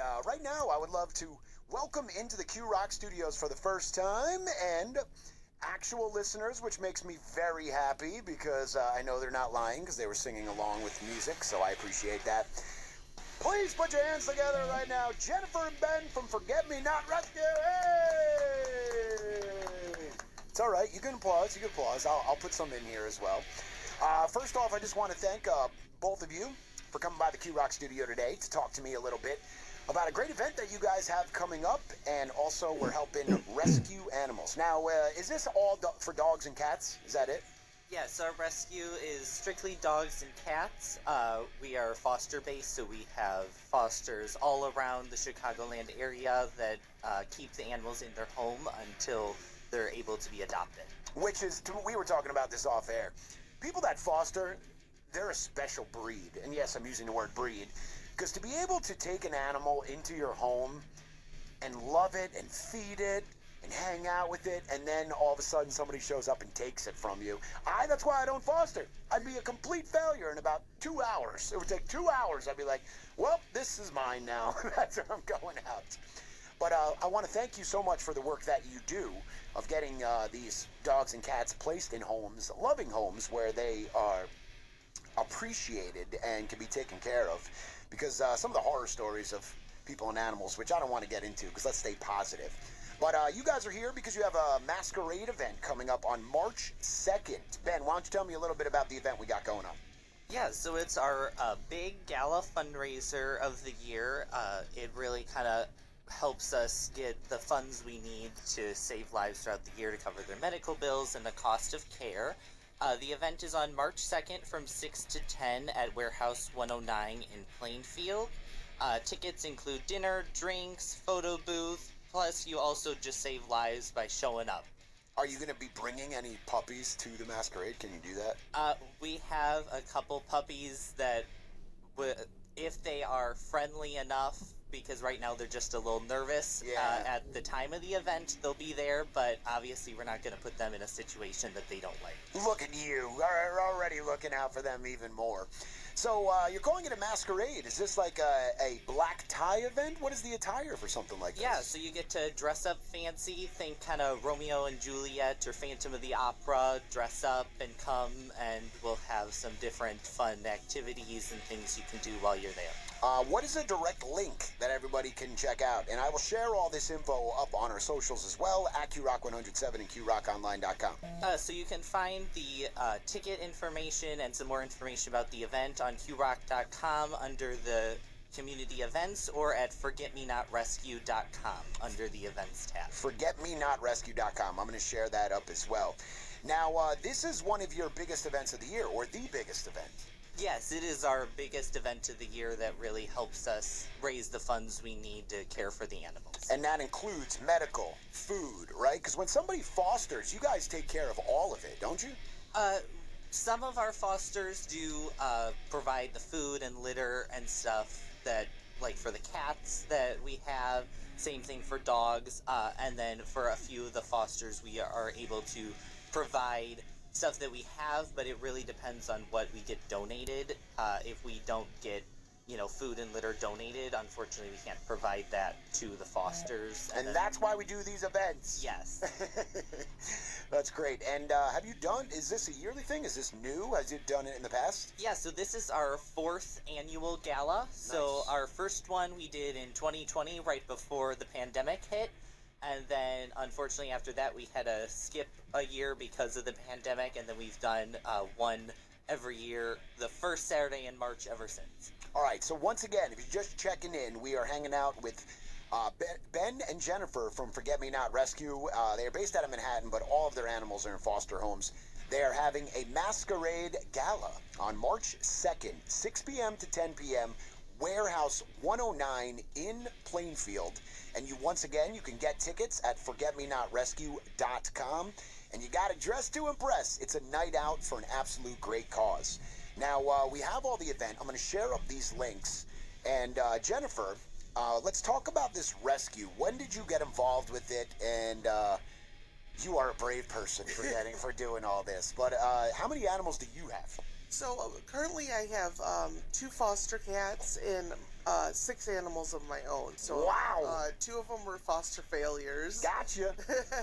right now I would love to welcome into the Q Rock Studios for the first time and actual listeners, which makes me very happy because I know they're not lying because they were singing along with music, so I appreciate that. Please put your hands together right now. Jennifer and Ben from Forget Me Not Rescue. Hey! It's all right. You can applause. You can applause. I'll put some in here as well. First off, I just want to thank both of you for coming by the Q Rock Studio today to talk to me a little bit about a great event that you guys have coming up, and also we're helping rescue animals. Now, is this all for dogs and cats? Is that it? Yes, our rescue is strictly dogs and cats. We are foster based, so we have fosters all around the Chicagoland area that keep the animals in their home until they're able to be adopted. Which is, we were talking about this off air. People that foster, they're a special breed. And yes, I'm using the word breed. Because to be able to take an animal into your home and love it and feed it and hang out with it, and then all of a sudden somebody shows up and takes it from you. That's why I don't foster. I'd be a complete failure in about 2 hours. It would take 2 hours. I'd be like, well, this is mine now. That's where I'm going out. But I want to thank you so much for the work that you do of getting these dogs and cats placed in homes, loving homes where they are appreciated and can be taken care of. Because some of the horror stories of people and animals, which I don't want to get into because let's stay positive. But you guys are here because you have a masquerade event coming up on March 2nd. Ben, why don't you tell me a little bit about the event we got going on? Yeah, so it's our big gala fundraiser of the year. It really kind of helps us get the funds we need to save lives throughout the year to cover their medical bills and the cost of care. The event is on March 2nd from 6 to 10 at Warehouse 109 in Plainfield. Tickets include dinner, drinks, photo booth, plus you also just save lives by showing up. Are you going to be bringing any puppies to the masquerade? Can you do that? We have a couple puppies that, if they are friendly enough, because right now they're just a little nervous at the time of the event, they'll be there, but obviously we're not going to put them in a situation that they don't like. Look at you. We're already looking out for them even more. So you're calling it a masquerade. Is this like a black tie event? What is the attire for something like this? Yeah, so you get to dress up fancy, think kind of Romeo and Juliet or Phantom of the Opera, dress up and come, and we'll have some different fun activities and things you can do while you're there. What is a direct link that everybody can check out? And I will share all this info up on our socials as well, at QRock107 and QRockOnline.com. So you can find the ticket information and some more information about the event on QRock.com under the community events, or at forgetmenotrescue.com under the events tab. Forgetmenotrescue.com. I'm going to share that up as well. Now, this is one of your biggest events of the year, or the biggest event. Yes, it is our biggest event of the year that really helps us raise the funds we need to care for the animals. And that includes medical, food, right? Because when somebody fosters, you guys take care of all of it, don't you? Some of our fosters do provide the food and litter and stuff that, like for the cats that we have, same thing for dogs, and then for a few of the fosters we are able to provide stuff that we have, but it really depends on what we get donated. If we don't get, food and litter donated, unfortunately we can't provide that to the fosters. And that's why we do these events. Yes. That's great. And is this a yearly thing? Is this new? Has you done it in the past? Yeah, so this is our 4th annual gala. Nice. So our first one we did in 2020, right before the pandemic hit. And then, unfortunately, after that, we had to skip a year because of the pandemic, and then we've done one every year, the first Saturday in March ever since. All right, so once again, if you're just checking in, we are hanging out with Ben and Jennifer from Forget Me Not Rescue. They are based out of Manhattan, but all of their animals are in foster homes. They are having a masquerade gala on March 2nd, 6 p.m. to 10 p.m., Warehouse 109 in Plainfield. And once again, you can get tickets at forgetmenotrescue.com. And you got to dress to impress. It's a night out for an absolute great cause. Now, we have all the event. I'm going to share up these links. And Jennifer, let's talk about this rescue. When did you get involved with it? And you are a brave person for doing all this. But how many animals do you have? So currently I have 2 foster cats, and 6 animals of my own. So Wow. 2 of them were foster failures. Gotcha.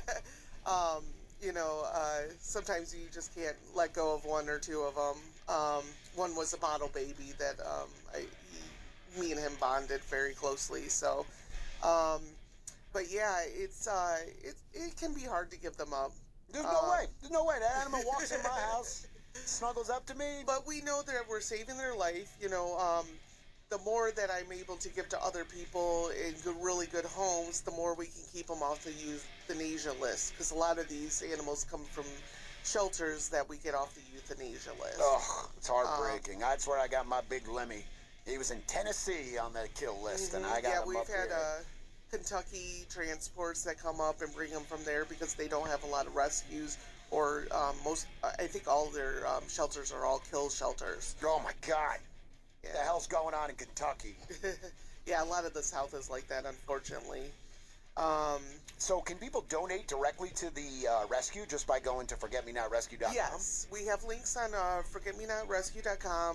Sometimes you just can't let go of 1 or 2 of them. One was a bottle baby that me and him bonded very closely. So, but yeah, it can be hard to give them up. There's no way. There's no way. That animal walks in my house, snuggles up to me. But we know that we're saving their life. The more that I'm able to give to other people in really good homes, the more we can keep them off the euthanasia list. Because a lot of these animals come from shelters that we get off the euthanasia list. Ugh, it's heartbreaking. That's where I got my big Lemmy. He was in Tennessee on the kill list, and I got him up we've had here. Kentucky transports that come up and bring them from there because they don't have a lot of rescues, or I think all their shelters are all kill shelters. Oh my God. Yeah. What the hell's going on in Kentucky? Yeah, a lot of the South is like that, unfortunately. So can people donate directly to the rescue just by going to forgetmenotrescue.com? Yes, we have links on forgetmenotrescue.com.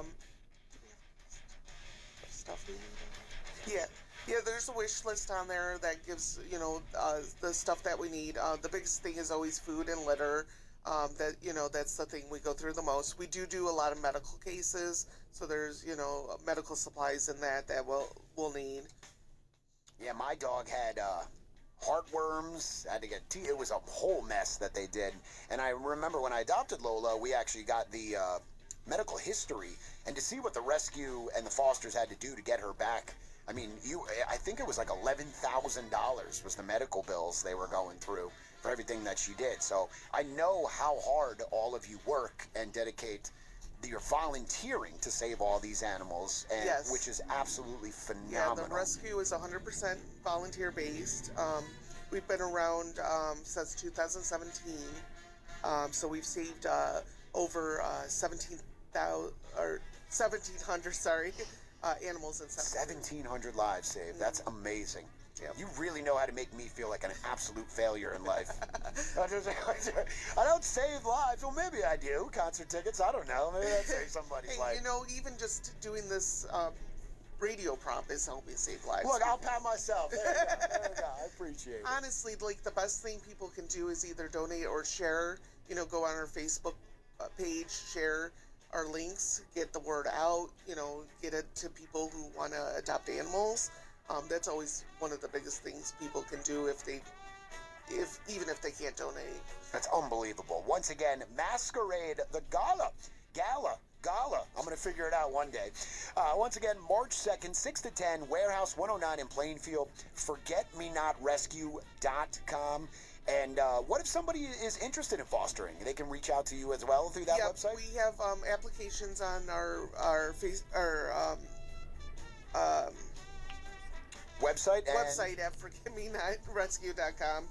Stuff we need. Yeah, there's a wish list on there that gives the stuff that we need. The biggest thing is always food and litter. That's the thing we go through the most. We do a lot of medical cases, so there's medical supplies in that we'll need. Yeah, my dog had heartworms. Had to get it was a whole mess that they did. And I remember when I adopted Lola, we actually got the medical history, and to see what the rescue and the fosters had to do to get her back. I mean, I think it was like $11,000 was the medical bills they were going through for everything that she did. So I know how hard all of you work and dedicate your volunteering to save all these animals, and Yes. which is absolutely Yeah, phenomenal. the rescue is 100% volunteer based. We've been around since 2017, so we've saved over 1,700 animals in 1,700 lives saved. That's amazing. Yep. You really know how to make me feel like an absolute failure in life. I don't save lives. Well, maybe I do. Concert tickets. I don't know. Maybe I save somebody's Hey, life. even just doing this radio prompt is helping save lives. Look, I'll pat myself. There you go. I appreciate it. Honestly, the best thing people can do is either donate or share. Go on our Facebook page, share our links, get the word out. Get it to people who want to adopt animals. That's always one of the biggest things people can do even if they can't donate. That's unbelievable. Once again, Masquerade, the Gala. I'm going to figure it out one day. Once again, March 2nd, 6 to 10, Warehouse 109 in Plainfield, forgetmenotrescue.com. And what if somebody is interested in fostering? They can reach out to you as well through that website? We have applications on our website at forgetmenotrescue.com.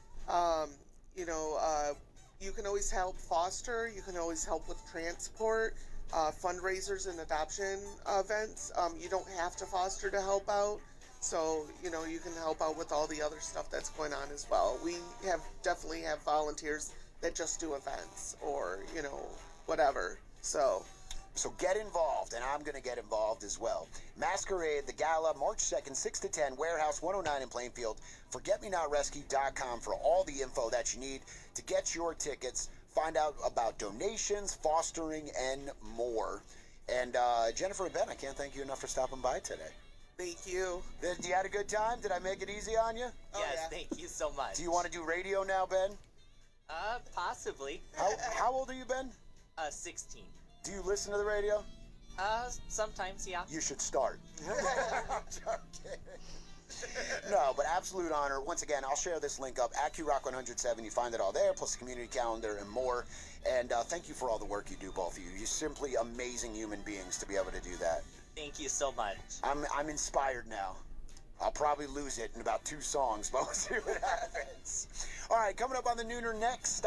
You can always help foster. You can always help with transport, fundraisers and adoption events. You don't have to foster to help out. So, you can help out with all the other stuff that's going on as well. We definitely have volunteers that just do events or, whatever. So get involved, and I'm going to get involved as well. Masquerade, the Gala, March 2nd, 6 to 10, Warehouse 109 in Plainfield. ForgetMeNotRescue.com for all the info that you need to get your tickets, find out about donations, fostering, and more. And Jennifer and Ben, I can't thank you enough for stopping by today. thank you. You had a good time? Did I make it easy on you? Oh, Yes, yeah. thank you so much. Do you want to do radio now, Ben? Possibly. How old are you, Ben? 16. Do you listen to the radio? Sometimes, yeah. You should start. I'm joking. No, but absolute honor. Once again, I'll share this link up at QRock 107. You find it all there, plus the community calendar and more. And thank you for all the work you do, both of you. You're simply amazing human beings to be able to do that. Thank you so much. I'm inspired now. I'll probably lose it in about 2 songs, but we'll see what happens. All right, coming up on the Nooner next.